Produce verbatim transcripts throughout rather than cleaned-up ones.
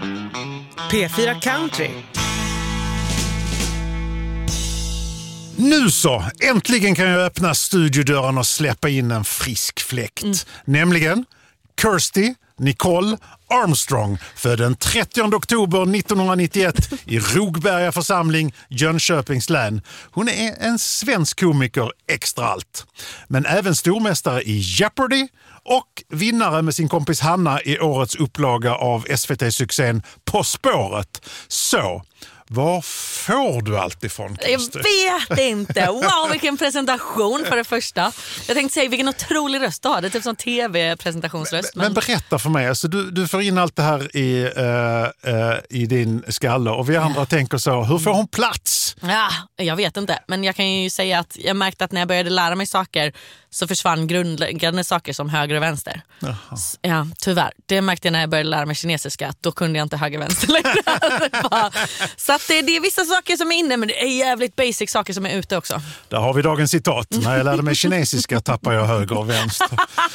P fyra Country. Nu så, äntligen kan jag öppna studiodörren och släppa in en frisk fläkt. Mm. Nämligen Kirsty Nicole Armstrong, född den trettionde oktober nittonhundranittioett i Rogberga församling, Jönköpings län. Hon är en svensk komiker extra allt. Men även stormästare i Jeopardy och vinnare med sin kompis Hanna i årets upplaga av S V T-succén På spåret. Så, var får du allt ifrån, Kirsty? Jag vet inte. Wow, vilken presentation för det första. Jag tänkte säga, vilken otrolig röst du har. Det är typ som tv-presentationsröst. Men, men... men berätta för mig, alltså, du, du får in allt det här i, uh, uh, i din skalle och vi andra ja. tänker så, hur får hon plats? Ja, jag vet inte. Men jag kan ju säga att jag märkte att när jag började lära mig saker så försvann grundläggande saker som höger och vänster. Jaha. Ja, tyvärr. Det märkte jag när jag började lära mig kinesiska, att då kunde jag inte höger och vänster längre. Så att det, det är vissa saker som är inne, men det är jävligt basic saker som är ute också. Där har vi dagens citat. När jag lärde mig kinesiska tappar jag höger och vänster.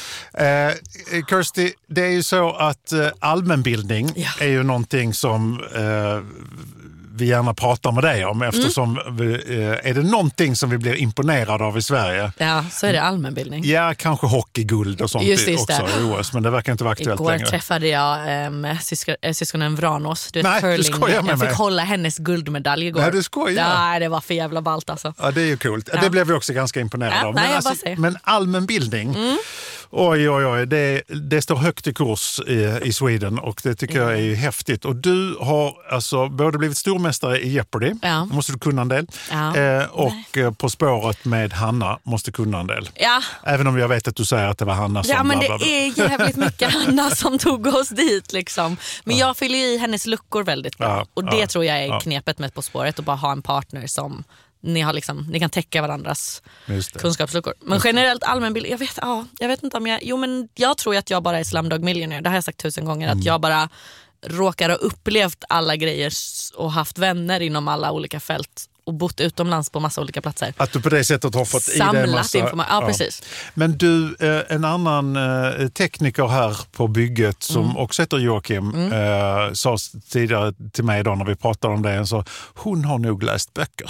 eh, Kirsty, det är ju så att eh, allmänbildning ja. är ju någonting som eh, vi gärna pratar med dig om, eftersom mm. vi, eh, är det någonting som vi blir imponerade av i Sverige? Ja, så är det allmänbildning. Ja, kanske hockeyguld och sånt just, just också i O S, men det verkar inte vara aktuellt Igår längre. Igår träffade jag um, syskon, äh, syskonen Vranås. Du vet, Nej, curling. Du skojar med jag fick mig. hålla hennes guldmedalj igår. Nej, du skojar. Nej, det var för jävla ballt alltså. Ja, det är ju coolt. Ja. Det blev vi också ganska imponerade ja, av. Nej, men, jag alltså, bara men allmänbildning, mm. oj, oj, oj, det, det står högt i kurs i, i Sweden och det tycker mm. jag är häftigt. Och du har alltså både blivit stormästare i Jeopardy, ja. måste du kunna en del, ja. eh, och eh, På spåret med Hanna måste kunna en del. Ja. Även om jag vet att du säger att det var Hanna som Ja, men blablabla. det är jävligt mycket Hanna som tog oss dit liksom. Men ja. jag fyller i hennes luckor väldigt bra. Ja. Och det ja. tror jag är knepet med På spåret, att bara ha en partner som Ni, har liksom, ni kan täcka varandras kunskapsluckor. Men generellt allmänbild, jag vet, ja, jag vet inte om jag... Jo, men jag tror att jag bara är Slumdog Millionaire. Det har jag sagt tusen gånger. Mm. Att jag bara råkar ha upplevt alla grejer och haft vänner inom alla olika fält. Och bott utomlands på massa olika platser. Att du på det sättet har fått samlat i det massa... information. Ja, precis. Men du, en annan tekniker här på bygget som mm. också heter Joakim mm. eh, sa tidigare till mig idag när vi pratade om det, så hon har nog läst böcker.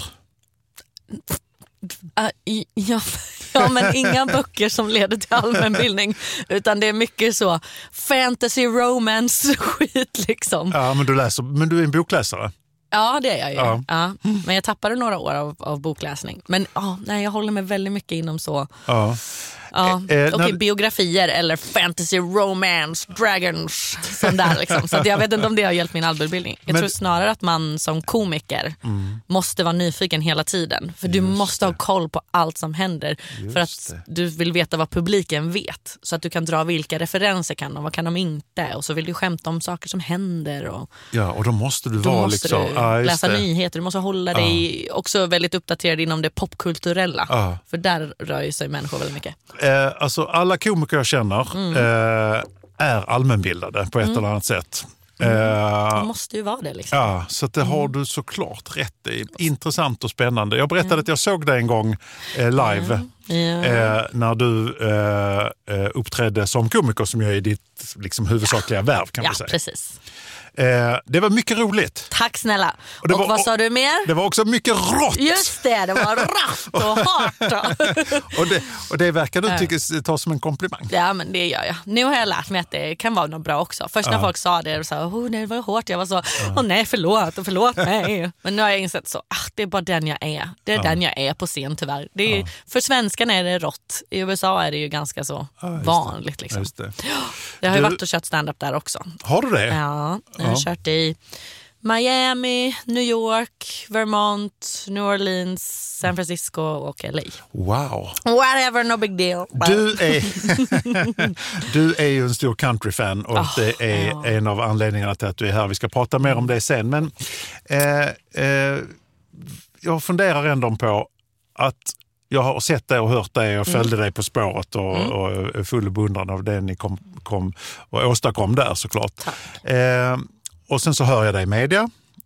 Uh, ja, ja, men inga böcker som leder till allmänbildning, utan det är mycket så fantasy, romance, skit liksom. Ja, men du läser, men du är en bokläsare. Ja, det är jag ju. Ja. Ja. Men jag tappade några år av, av bokläsning. Men ja, nej, jag håller mig väldigt mycket inom så... Ja. Ja, eh, okej, biografier eller fantasy, romance, dragons, sånt där liksom. Så att jag vet inte om det har hjälpt min allmänbildning. Jag men, tror snarare att man som komiker mm. måste vara nyfiken hela tiden. För du Just måste det. ha koll på allt som händer. Just för att det. du vill veta vad publiken vet. Så att du kan dra vilka referenser kan de, vad kan de inte. Och så vill du skämta om saker som händer. Och ja, och då måste du då vara måste liksom... Du ah, läsa det. nyheter, du måste hålla dig ah. också väldigt uppdaterad inom det popkulturella. Ah. För där rör ju sig människor väldigt mycket. Eh, alltså alla komiker jag känner mm. eh, är allmänbildade på ett mm. eller annat sätt. Mm. Eh, det måste ju vara det liksom. Ja, så det har du såklart rätt i. Intressant och spännande. Jag berättade mm. att jag såg dig en gång eh, live mm. yeah. eh, när du eh, uppträdde som komiker, som jag är ditt liksom, huvudsakliga ja. värv kan ja, man säga. Precis. Eh, det var mycket roligt. Tack snälla. Och, och var, vad sa du Det mer? var också mycket rått. Just det, det var rått och hårt. och, det, och det verkar du tycka ta som en komplimang. Ja, men det gör jag. Nu har jag lärt mig att det kan vara något bra också. Först när ja. folk sa det och sa, oh, nej, det var hårt. Jag var så, åh oh, nej, förlåt och förlåt mig. Men nu har jag insett så, ah, det är bara den jag är. Det är ja. den jag är på scen tyvärr. Det är, ja. För svenskarna är det rått. I U S A är det ju ganska så ja, vanligt. Liksom. Just det. Jag har du... ju varit och kört stand-up där också. Har du det? Ja, jag har ja. kört i Miami, New York, Vermont, New Orleans, San Francisco och L A. Wow. Whatever, no big deal. Du är, du är ju en stor countryfan och oh, det är ja. en av anledningarna till att du är här. Vi ska prata mer om det sen. Men eh, eh, jag funderar ändå på att jag har sett dig och hört dig och följde mm. dig På spåret och, mm. och är full beundran av det ni kom, kom och åstadkom där såklart. Eh, och sen så hör jag dig i media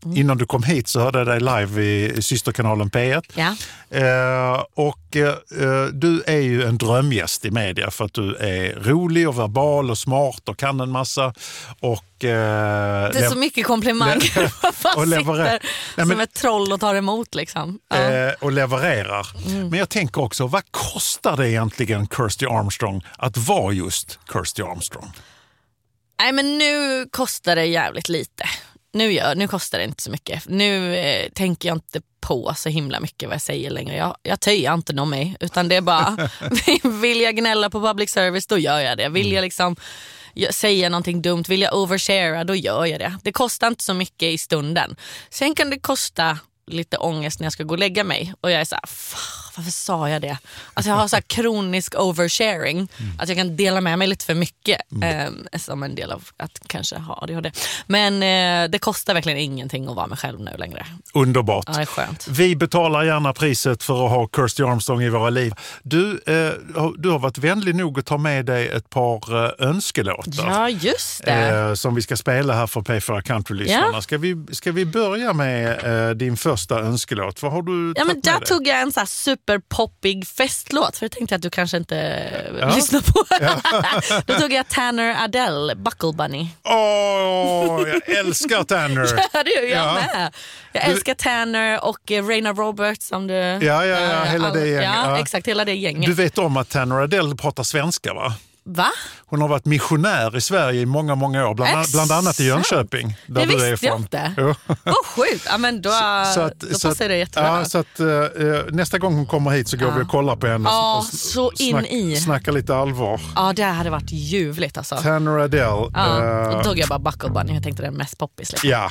Mm. Innan du kom hit så hörde jag dig live i systerkanalen P ett. Ja. Eh, och eh, du är ju en drömgäst i media för att du är rolig och verbal och smart och kan en massa. Och, eh, det är så mycket komplimanger. och levererar. Som men, ett troll och tar emot. Liksom. Ja. Eh, och levererar. Mm. Men jag tänker också, vad kostar det egentligen Kirsty Armstrong att vara just Kirsty Armstrong? Nej, men nu kostar det jävligt lite. Nu, gör, nu kostar det inte så mycket. Nu eh, tänker jag inte på så himla mycket vad jag säger längre. Jag, jag töjer inte någon mig. Utan det är bara, vill jag gnälla på public service, då gör jag det. Vill jag liksom säga någonting dumt, vill jag overshare, då gör jag det. Det kostar inte så mycket i stunden. Sen kan det kosta lite ångest när jag ska gå och lägga mig. Och jag är så här, varför sa jag det? Alltså jag har så här kronisk oversharing. Mm. Att jag kan dela med mig lite för mycket. Mm. Eh, som en del av att kanske ha A D H D. Men eh, det kostar verkligen ingenting att vara mig själv nu längre. Underbart. Ja, det är skönt. Vi betalar gärna priset för att ha Kirsty Armstrong i våra liv. Du, eh, du har varit vänlig nog att ta med dig ett par eh, önskelåtar. Ja, just det. Eh, som vi ska spela här för P fyra Country-lyssnarna. Ja. Ska vi, ska vi börja med eh, din första önskelåt? Vad har du ja, men där med tog jag en så här superpoppig festlåt. För jag tänkte att du kanske inte ja. lyssnar på. Ja. Då tog jag Tanner Adele, Buckle Bunny. Åh, oh, jag älskar Tanner. Ja, det gör jag ja. med. Jag du... älskar Tanner och Raina Roberts som du... Ja, ja, ja, hela all... det gänget. Ja, ja, exakt, hela det gänget. Du vet om att Tanner Adele pratar svenska, va? Va? Hon har varit missionär i Sverige i många, många år. Bland, bland annat i Jönköping. Där det du visste är ifrån. jag inte. Åh, oh, sjukt. Ja, men då, så att, då passar att, det jättebra. Ja, så att, uh, nästa gång hon kommer hit så går ja. vi och kollar på henne. Ja, och, så in snack, i. Snacka lite allvar. Ja, det hade varit ljuvligt alltså. Tanner Adele. Ja, uh, då tog jag bara Buckle Bunny. Jag tänkte det är mest poppis. Liksom. Ja.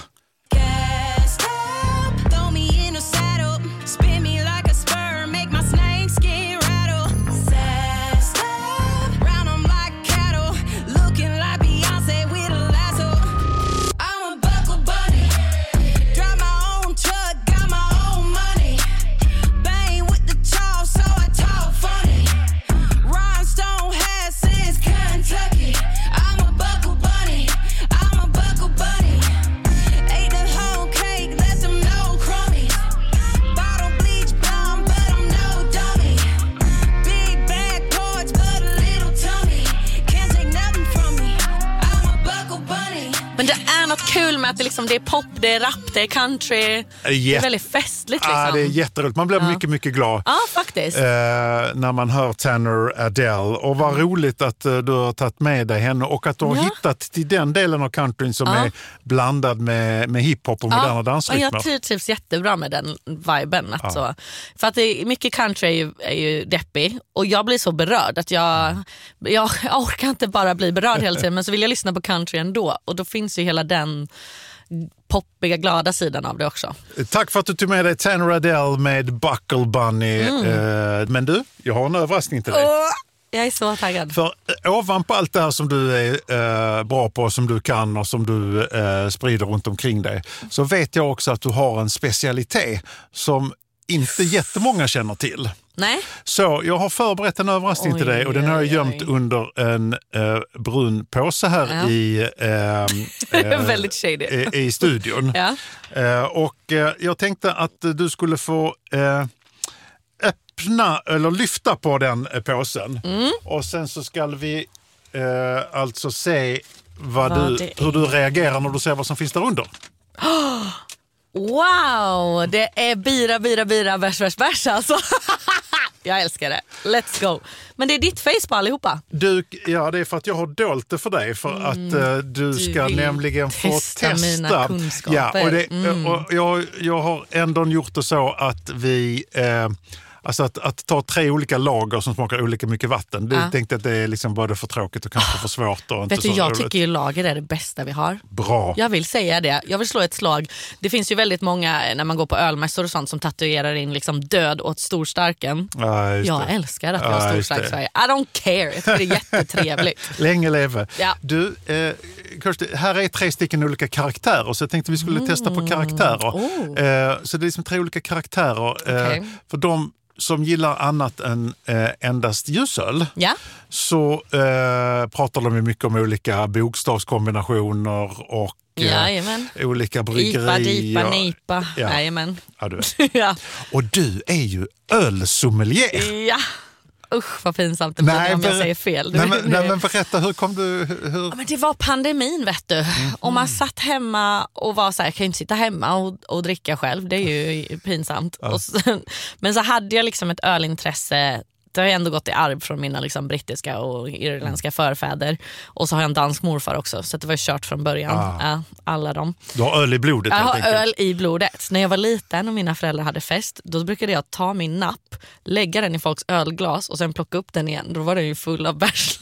Kul med att det, liksom, det är pop, det är rap, det är country. Jätte... Det är väldigt festligt. Liksom. Ja, det är jätteroligt. Man blir ja. mycket, mycket glad. Ja, faktiskt. Eh, när man hör Tanner Adele. Och vad roligt att uh, du har tagit med dig henne och att du har ja. hittat till den delen av countryn som ja. är blandad med, med hiphop och moderna ja. dansrytmer. Ja, jag trivs jättebra med den viben. Att ja. så. För att det, mycket country är ju, är ju deppig och jag blir så berörd att jag, jag, jag orkar inte bara bli berörd hela tiden, men så vill jag lyssna på country ändå. Och då finns ju hela den poppiga, glada sidan av det också. Tack för att du tog med dig Tanner Adele med Buckle Bunny. Mm. Men du, jag har en överraskning till dig. Oh, jag är så taggad. För ovanpå allt det här som du är eh, bra på, som du kan och som du eh, sprider runt omkring dig, så vet jag också att du har en specialitet som inte jättemånga känner till. Nej. Så jag har förberett en överraskning oj, till dig och den har jag gömt oj. under en eh, brun påse här ja. i, eh, eh, väldigt shady. i, i studion. Ja. Eh, och eh, jag tänkte att du skulle få eh, öppna eller lyfta på den eh, påsen. Mm. Och sen så ska vi eh, alltså se vad vad du, hur du reagerar när du ser vad som finns där under. Oh! Wow, det är bira, bira, bira, bärs, bärs, bärs alltså. Jag älskar det. Let's go. Men det är ditt face på allihopa. Du, ja, det är för att jag har dolt det för dig. För mm, att uh, du, du ska nämligen få testa. testa. Mina kunskaper. Ja, och, det, mm. och jag, jag har ändå gjort det så att vi... Eh, Alltså att, att ta tre olika lager som smakar olika mycket vatten. Du ja. tänkte att det är liksom både för tråkigt och kanske för svårt. Och inte vet du, så jag roligt. tycker ju lager är det bästa vi har. Bra. Jag vill säga det. Jag vill slå ett slag. Det finns ju väldigt många när man går på ölmässor och sånt som tatuerar in liksom död åt storstarken. Ja, jag det. älskar att vi har storstark i Sverige. I don't care. Jag tycker det är jättetrevligt. Länge leve. Ja. Du, eh, Kirsty, här är tre stycken olika karaktärer så jag tänkte vi skulle mm. testa på karaktärer. Oh. Eh, så det är liksom tre olika karaktärer. Okay. Eh, för de som gillar annat än eh, endast ljusöl, ja. så eh, pratar de ju mycket om olika bokstavskombinationer och Jajamän. eh, olika bryggerier. Ipa, dipa, nipa. Ja. Jajamän. Ja, du. ja. Och du är ju ölsommelier. Ja. Usch vad pinsamt det blir nej, om jag säger fel. Nej men, nej men berätta, hur kom du? Hur? Ja, men det var pandemin vet du. Mm. Och man satt hemma och var så här, jag kan ju inte sitta hemma och, och dricka själv. Det är ju pinsamt. Ja. Och sen, men så hade jag liksom ett ölintresse. Det har ändå gått i arv från mina liksom brittiska och irländska förfäder. Och så har jag en dansk morfar också. Så det var ju kört från början. Ah. Ja, alla dem. Du har öl i blodet. Jag har öl i blodet. När jag var liten och mina föräldrar hade fest, då brukade jag ta min napp, lägga den i folks ölglas och sen plocka upp den igen. Då var den ju full av bärs.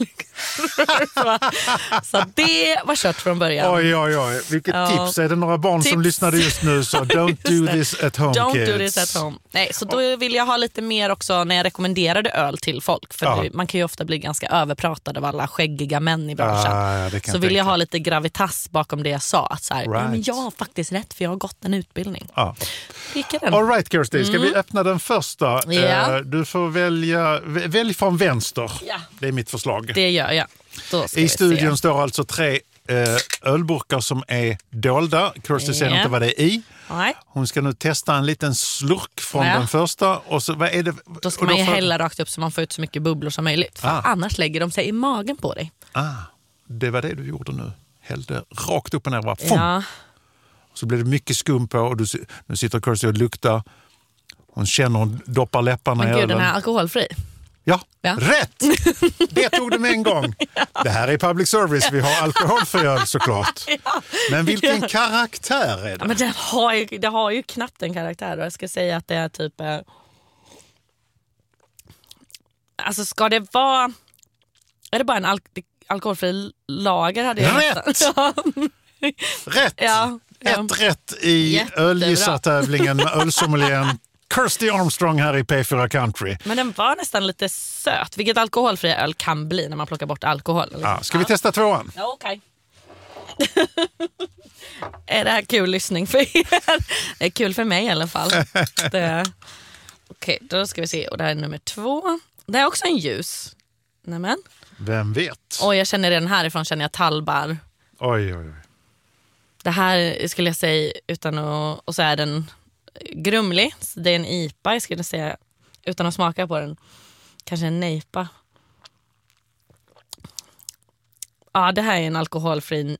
Så det var kört från början. Oj, oj, oj. Vilket ja. tips. Är det några barn tips. som lyssnade just nu så don't do this at home, don't kids. do this at home. Nej, så då vill jag ha lite mer också när jag rekommenderade öl till folk. För ja. det, man kan ju ofta bli ganska överpratad av alla skäggiga män i branschen. Ah, ja, så vill jag ha lite gravitas bakom det jag sa. Att så här, right. men jag har faktiskt rätt för jag har gått en utbildning. Ah. All right, Kirsty. Ska mm. vi öppna den första? Ja. Du får välja, välj från vänster. Ja. Det är mitt förslag. Det gör jag. I studion se. står alltså tre eh, ölburkar som är dolda. Kirsty ser yeah. inte vad det är i. Nej. Hon ska nu testa en liten slurk från ja. den första. Och så, vad är det? Då ska man ju får... hälla rakt upp så man får ut så mycket bubblor som möjligt. För ah. annars lägger de sig i magen på dig. Ah, det var det du gjorde nu. Hällde rakt upp och ner. Bara, ja. Så blir det mycket skum på och du, nu sitter Kirsty och luktar. Hon känner, hon doppar läpparna men i ölen. ölen. Men gud, den är alkoholfri. Ja, ja, rätt! Det tog du med en gång. Ja. Det här är public service, vi har alkoholfri öl såklart. Ja. Men vilken ja. karaktär är det? Ja, men det, har ju, det har ju knappt en karaktär. Jag ska säga att det är typ... Eh, alltså ska det vara... Är det bara en al- alkoholfri lager? Hade jag rätt! Ja. Rätt! Ja. Ett rätt i ölgissartävlingen med ölsommelieren Kirsty Armstrong här i P fyra Country. Men den var nästan lite söt, vilket alkoholfria öl kan bli när man plockar bort alkohol. Ja, ska vi testa tvåan? Ja, okej. Okay. Är det här kul lyssning för er? Det är kul för mig i alla fall. Okej, okay, då ska vi se. Och det här är nummer två. Det är också en ljus. Nämen. Vem vet? Och jag känner den härifrån, känner jag tallbar. Oj, oj, oj. Det här skulle jag säga utan att... Och så är den... grumlig, det är en I P A jag skulle säga, utan att smaka på den. Kanske en nejpa. Ja, det här är en alkoholfri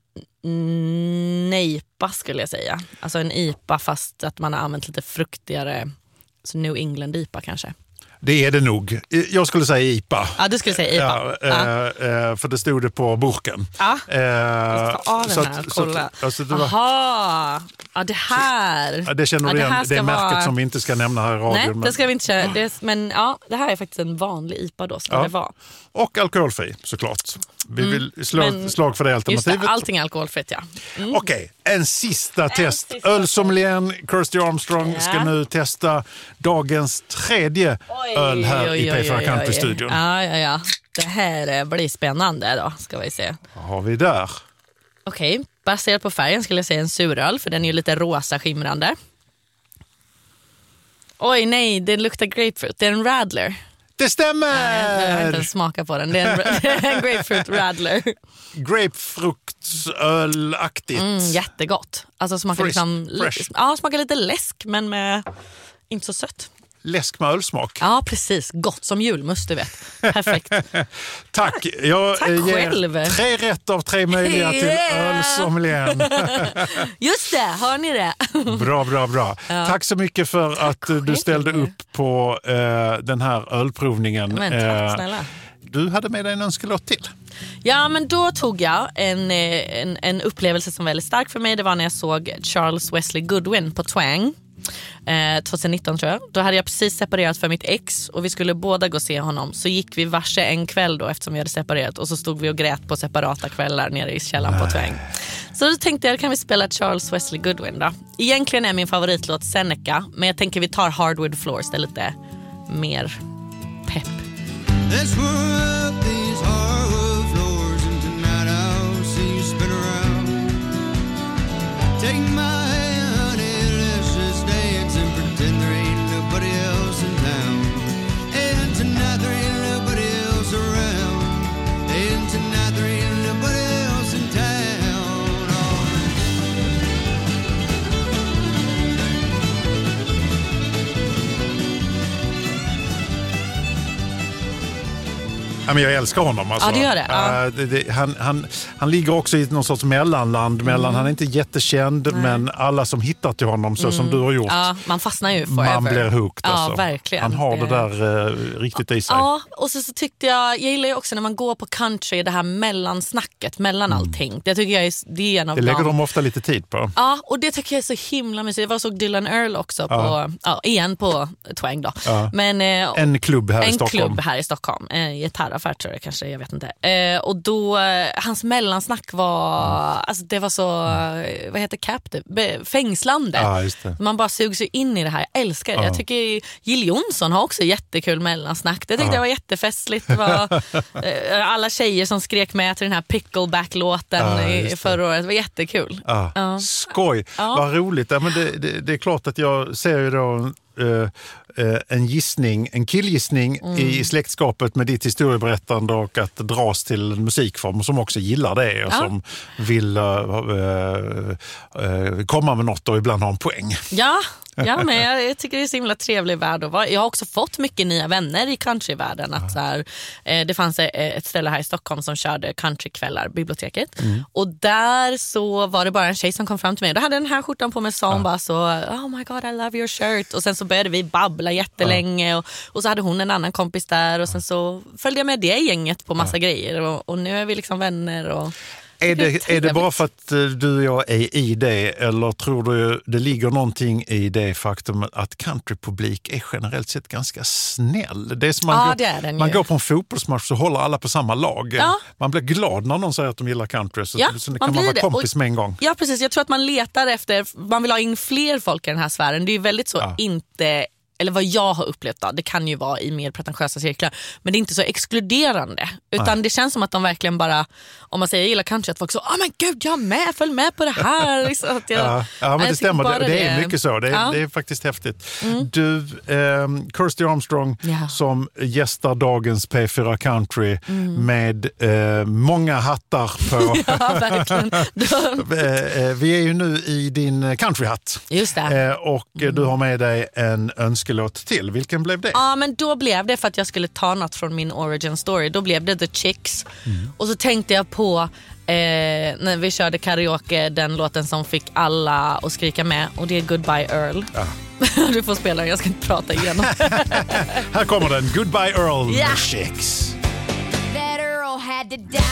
nejpa skulle jag säga. Alltså en I P A fast att man har använt lite fruktigare, så New England I P A kanske. Det är det nog. Jag skulle säga I P A. Ja, du skulle säga I P A. Ja, ja. Äh, för det stod det på burken. Ja, äh, jag ska av den här och kolla. Så, alltså, var... Aha, ja det här. Ja, det känner du ja, igen. Det, det är märket vara... som vi inte ska nämna här i radion. Nej, men... det ska vi inte köra. Det, men ja, det här är faktiskt en vanlig I P A då, ska ja. det vara. Och alkoholfri, såklart. Vi mm. vill slå ett slag för det alternativet. Det, allting är alkoholfritt, ja. Mm. Okej, okay, en sista en test. Ölsommelieren Kirsty Armstrong ja. ska nu testa dagens tredje oj, öl här oj, i P fyra Country-studion. Ja, ja, ja. Det här blir spännande då, ska vi se. Vad har vi där? Okej, okay. Baserat på färgen skulle jag säga en suröl, för den är ju lite rosa skimrande. Oj, nej, det luktar grapefruit. Det är en Radler. Det stämmer! Nej, jag har inte smaka på den. Det är en, en grapefruit Radler. Grapefruktsölaktigt. Mm, jättegott. Alltså smakar fresh, liksom fresh. Ja, smakar lite läsk men med inte så sött. Läsk med ölsmak. Ja, precis. Gott som julmust, du vet. Perfekt. Tack. Jag Tack ger själv. tre rätt av tre möjliga till yeah. ölsommelieren. Just det, hör ni det? Bra, bra, bra. Ja. Tack så mycket för att tack du ställde själv. upp på uh, den här ölprovningen. Men tack, snälla. Uh, du hade med dig en önskelåt till. Ja, men då tog jag en, en, en upplevelse som var väldigt stark för mig. Det var när jag såg Charles Wesley Goodwin på Twang. Eh, tjugonitton tror jag. Då hade jag precis separerat för mitt ex och vi skulle båda gå och se honom. Så gick vi varse en kväll då eftersom vi hade separerat. Och så stod vi och grät på separata kvällar nere i källaren på Twang. Så då tänkte jag, kan vi spela Charles Wesley Goodwin då. Egentligen är min favoritlåt Seneca, men jag tänker vi tar Hardwood Floors. Det är lite mer pepp. Let's work these hardwood floors and tonight I'll see you spin around. Take my hand, let's just dance and pretend there ain't nobody else in town. Ja, men jag älskar honom. Alltså. Ja, det gör det. Ja. Uh, det, det han, han, han ligger också i någon sorts mellanland. Mellan, mm. Han är inte jättekänd, Nej. men alla som hittar till honom så mm. som du har gjort. Ja, man fastnar ju forever. Man blir hooked. Ja, alltså. verkligen. Han har det där uh, riktigt i sig. Ja, och så, så tyckte jag, jag gillar ju också när man går på country, det här mellansnacket mellan mm. allting. Det tycker jag är, det är en av Det lägger dem. de ofta lite tid på. Ja, och det tycker jag är så himla mysigt. Jag var såg Dylan Earl också, på, ja. Ja, igen på Twang då. Ja. Men, eh, en klubb här en i Stockholm. klubb här i Stockholm. En gitarraffär tror jag kanske, jag vet inte. Eh, och då, eh, hans mellansnack var, mm. alltså det var så, mm. vad heter captive? Fängslande. Ja, just det. Man bara sugs sig in i det här. Jag älskar det. Ja. Jag tycker Jill Johnson har också jättekul mellansnack. Det tyckte ja. jag var jättefestligt. Det var, eh, alla tjejer som skrek med till den här Pickleback-låten ja, i, förra året. Det var jättekul. Ja. Ja. Skoj. Ja. Vad roligt. Ja, men det, det, det är klart att jag ser ju då Uh, uh, en gissning, en killgissning mm. i släktskapet med ditt historieberättande och att dras till en musikform som också gillar det och ja. som vill uh, uh, uh, komma med något och ibland ha en poäng. Ja, ja men jag, jag tycker det är så himla trevlig värld att vara. Jag har också fått mycket nya vänner i countryvärlden. Att så här, eh, det fanns ett ställe här i Stockholm som körde countrykvällar, biblioteket. Mm. Och där så var det bara en tjej som kom fram till mig. Då hade den här skjortan på mig sa hon ja. bara så, oh my god I love your shirt. Och sen så började vi babbla jättelänge ja. och, och så hade hon en annan kompis där och sen så följde jag med det gänget på massa ja. grejer och, och nu är vi liksom vänner och Är det, är det bara för att du och jag är i det eller tror du det ligger någonting i det faktum att countrypublik är generellt sett ganska snäll? Det är som man, ja, går, det är den man ju. går på en fotbollsmatch så håller alla på samma lag. Ja. Man blir glad när någon säger att de gillar country så, ja, så kan man, man vara det. kompis och, med en gång. Ja, precis. Jag tror att man letar efter, man vill ha in fler folk i den här sfären. Det är ju väldigt så ja. inte... Eller vad jag har upplevt då, det kan ju vara i mer pretentiösa cirklar, men det är inte så exkluderande utan Nej. det känns som att de verkligen bara, om man säger jag gillar country, att folk så, åh men gud jag är med, följ med på det här så att jag, ja, ja men det stämmer, det, det är mycket så, det är, ja. det är faktiskt häftigt. Mm. Du, eh, Kirsty Armstrong ja. som gästar dagens P fyra Country mm. med eh, många hattar på. Ja, verkligen. eh, vi är ju nu i din countryhatt. Just det. Eh, och mm. du har med dig en önskelåt till. Vilken blev det? Ja, men då blev det för att jag skulle ta något från min origin story. Då blev det The Chicks. Mm. Och så tänkte jag på eh, när vi körde karaoke, den låten som fick alla att skrika med. Och det är Goodbye Earl. Ja. Du får spela den, jag ska inte prata igenom. Här kommer den. Goodbye Earl, yeah. The Chicks. That Earl had to die.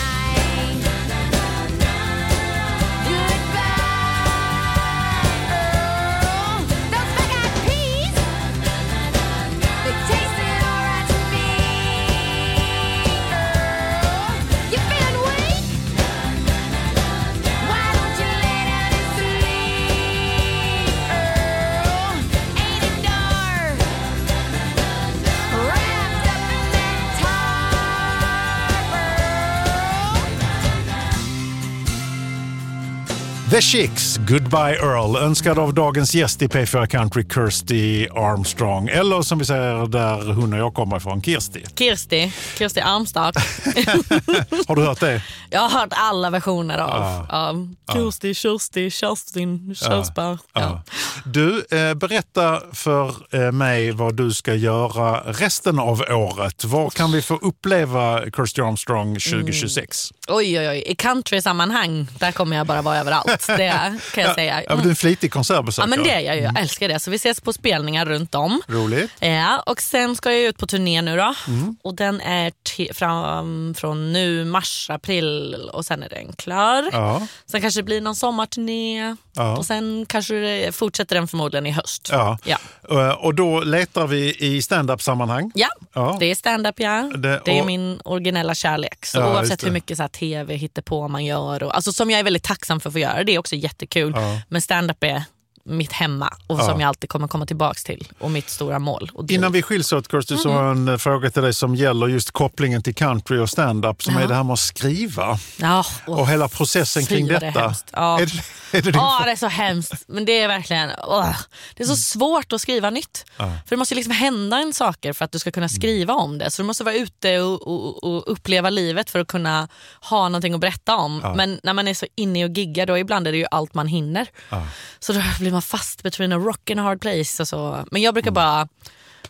The Chicks, Goodbye Earl, önskad av dagens gäst i P fyra Country, Kirsty Armstrong. Eller som vi säger där hon och jag kommer ifrån, Kirsti. Kirsti, Kirsti Armstrong. Har du hört det? Jag har hört alla versioner av ah. um, Kirsti, ah. Kirsti, Kerstin, Körsberg. Ah. Ja. Ja. Du, eh, berätta för eh, mig vad du ska göra resten av året. Vad kan vi få uppleva Kirsty Armstrong tjugohundratjugosex? Mm. Oj, oj, oj. I country-sammanhang, där kommer jag bara vara överallt. Det kan jag säga. Mm. Ja, men du är en flitig konsertbesökare. Ja, men det är jag ju. Jag älskar det. Så vi ses på spelningar runt om. Roligt. Ja, och sen ska jag ut på turné nu då. Mm. Och den är t- fram, från nu, mars, april. Och sen är den klar. Ja. Sen kanske det blir någon sommarturné. Ja. Och sen kanske det fortsätter den förmodligen i höst. Ja. Ja. Och då letar vi i stand-up-sammanhang. Ja, ja. det är stand-up, ja. Det, det är och... min originella kärlek. Så ja, oavsett hur mycket så här, tv hittar på man gör. Och, alltså, som jag är väldigt tacksam för att få göra. Det är också jättekul. Ja. Men stand-up är mitt hemma och ja. som jag alltid kommer komma tillbaka till och mitt stora mål. Och innan vi skiljs åt, Kirsty, så har jag en fråga till dig som gäller just kopplingen till country och stand-up som ja. är det här med att skriva ja, och, och hela processen kring detta. Det är, ja. är, det, är det din ja, det är så hemskt. Men det är verkligen åh, det är så svårt att skriva nytt. Ja. För det måste liksom hända en saker för att du ska kunna skriva om det. Så du måste vara ute och, och, och uppleva livet för att kunna ha någonting att berätta om. Ja. Men när man är så inne och giggar, då ibland är det ju allt man hinner. Ja. Så då blir man fast between a rock and a hard place och så. Men jag brukar mm. bara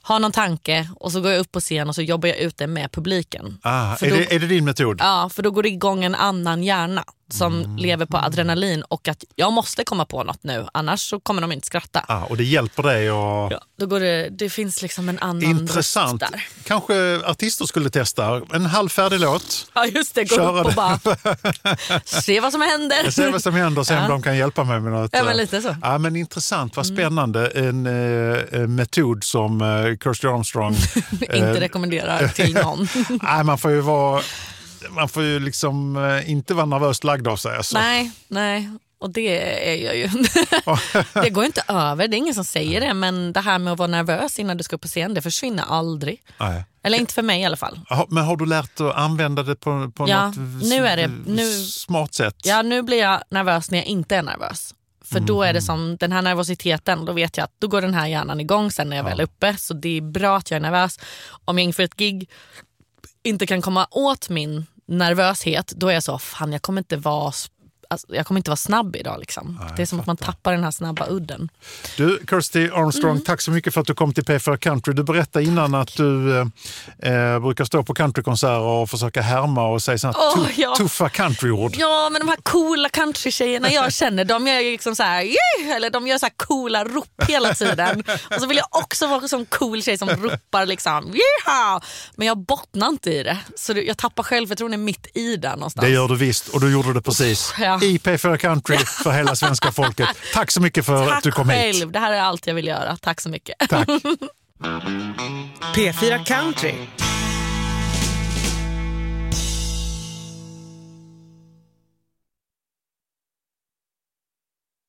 har någon tanke och så går jag upp på scen och så jobbar jag ut det med publiken. Ah, för är, då, det, är det din metod? Ja, för då går det igång en annan hjärna som mm. lever på adrenalin och att jag måste komma på något nu, annars så kommer de inte skratta. Ah, och det hjälper dig och... Ja, då går det, det finns liksom en annan intressant. Där. Kanske artister skulle testa en halvfärdig låt. Ja, just det. Gå Köra upp och bara se vad som händer. Se vad som händer och se om ja. de kan hjälpa mig med något. Ja, men lite så. Ja, men intressant, vad spännande. En eh, metod som eh, Kirsty Armstrong inte eh, rekommenderar till någon. Nej, man får ju vara man får ju liksom eh, inte vara nervöst lagd av sig. Alltså. Nej, nej. Och det är jag ju. Det går inte över, det är ingen som säger det. Men det här med att vara nervös innan du ska upp på scen, det försvinner aldrig. Nej. Eller inte för mig i alla fall. Men har du lärt att använda det på, på ja, något nu är det, nu, smart sätt? Ja, nu blir jag nervös när jag inte är nervös. För mm. då är det som den här nervositeten, då vet jag att då går den här hjärnan igång sen när jag ja. väl är uppe. Så det är bra att jag är nervös. Om jag inför ett gig inte kan komma åt min nervöshet, då är jag så, fan jag kommer inte vara Alltså, jag kommer inte vara snabb idag liksom. Nej, det är som att man tappar den här snabba udden. Du, Kirsty Armstrong, mm. tack så mycket för att du kom till P fyra Country. Du berättade innan att du eh, brukar stå på countrykonserter och försöka härma och säga såna oh, tuff, ja. tuffa countryord. Ja, men de här coola countrytjejerna jag känner, de gör liksom så här, yeah! Eller de gör så här coola rop hela tiden. Och så vill jag också vara en sån cool tjej som ropar liksom, yeah! Men jag bottnar inte i det. Så jag tappar självförtroende mitt i där någonstans. Det gör du visst, och du gjorde det precis. Ja. I P fyra Country för hela svenska folket. Tack så mycket för Tack att du kom själv. hit. Det här är allt jag vill göra. Tack så mycket. Tack. P fyra Country.